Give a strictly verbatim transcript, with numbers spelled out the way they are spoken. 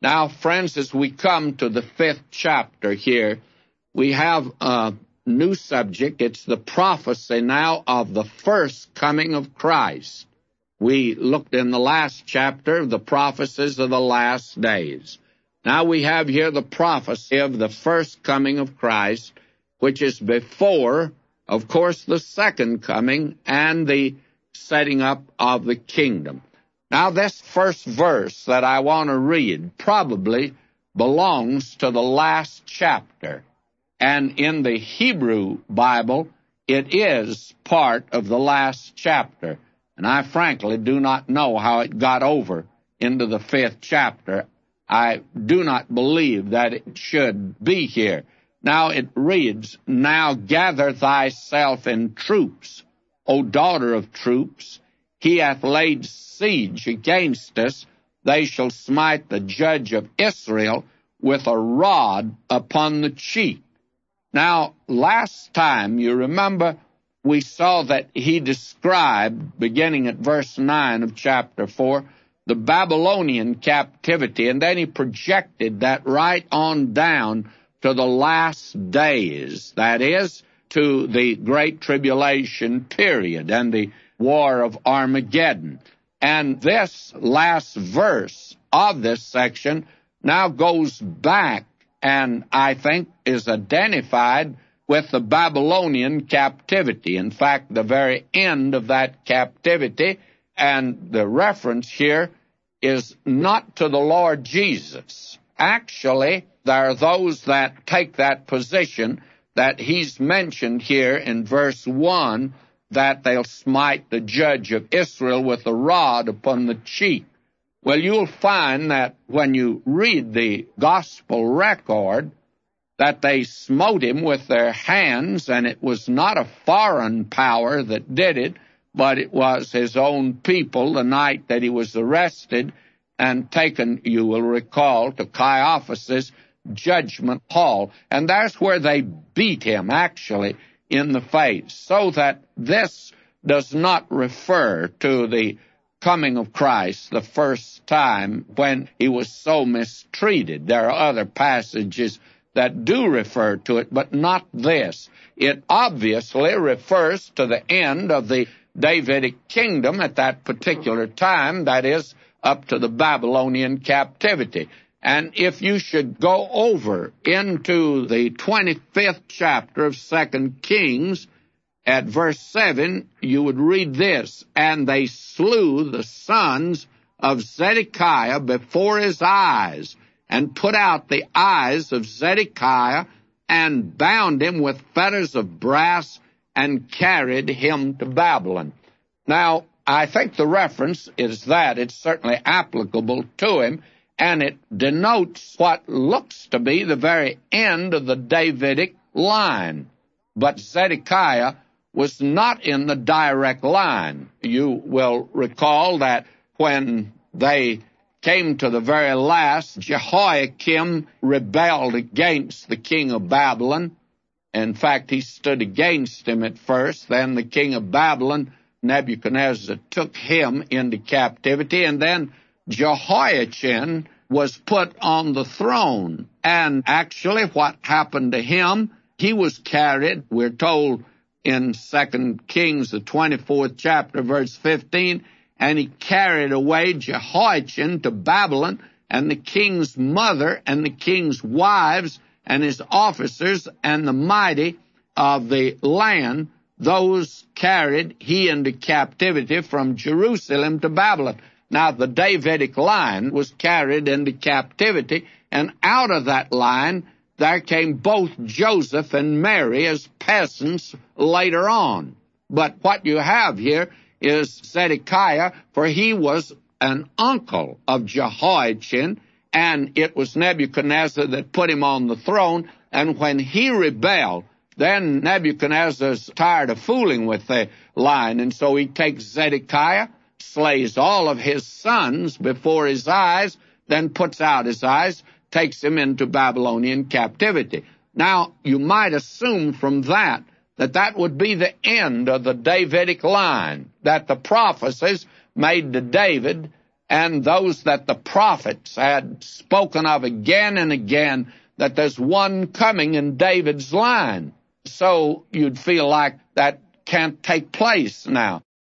Now, friends, as we come to the fifth chapter here, we have a new subject. It's the prophecy now of the first coming of Christ. We looked in the last chapter, the prophecies of the last days. Now we have here the prophecy of the first coming of Christ, which is before, of course, the second coming and the setting up of the kingdom. Now this first verse that I want to read probably belongs to the last chapter. And in the Hebrew Bible, it is part of the last chapter. And I frankly do not know how it got over into the fifth chapter. I do not believe that it should be here. Now it reads, "Now gather thyself in troops, O daughter of troops. He hath laid siege against us. They shall smite the judge of Israel with a rod upon the cheek." Now, last time, you remember, we saw that he described, beginning at verse nine of chapter four, the Babylonian captivity, and then he projected that right on down to the last days, that is, to the Great Tribulation period and the War of Armageddon. And this last verse of this section now goes back and I think is identified with the Babylonian captivity. In fact, the very end of that captivity, and the reference here is not to the Lord Jesus. Actually, there are those that take that position that he's mentioned here in verse one, that they'll smite the judge of Israel with a rod upon the cheek. Well, you'll find that when you read the gospel record, that they smote him with their hands, and it was not a foreign power that did it, but it was his own people the night that he was arrested and taken, you will recall, to Caiaphas' judgment hall. And that's where they beat him, actually, in the face. So that this does not refer to the coming of Christ the first time when he was so mistreated. There are other passages that do refer to it, but not this. It obviously refers to the end of the Davidic kingdom at that particular time, that is, up to the Babylonian captivity. And if you should go over into the twenty-fifth chapter of Second Kings, at verse seven, you would read this, "And they slew the sons of Zedekiah before his eyes, and put out the eyes of Zedekiah, and bound him with fetters of brass, and carried him to Babylon." Now, I think the reference is that it's certainly applicable to him, and it denotes what looks to be the very end of the Davidic line. But Zedekiah was not in the direct line. You will recall that when they came to the very last, Jehoiakim rebelled against the king of Babylon. In fact, he stood against him at first. Then the king of Babylon, Nebuchadnezzar, took him into captivity, and then Jehoiachin was put on the throne. And actually what happened to him, he was carried, we're told in Second Kings, the twenty-fourth chapter, verse fifteen, "And he carried away Jehoiachin to Babylon, and the king's mother, and the king's wives, and his officers, and the mighty of the land, those carried he into captivity from Jerusalem to Babylon." Now, the Davidic line was carried into captivity, and out of that line there came both Joseph and Mary as peasants later on. But what you have here is Zedekiah, for he was an uncle of Jehoiachin, and it was Nebuchadnezzar that put him on the throne. And when he rebelled, then Nebuchadnezzar's tired of fooling with the line, and so he takes Zedekiah, slays all of his sons before his eyes, then puts out his eyes, takes him into Babylonian captivity. Now, you might assume from that that that would be the end of the Davidic line, that the prophecies made to David and those that the prophets had spoken of again and again, that there's one coming in David's line. So you'd feel like that can't take place now.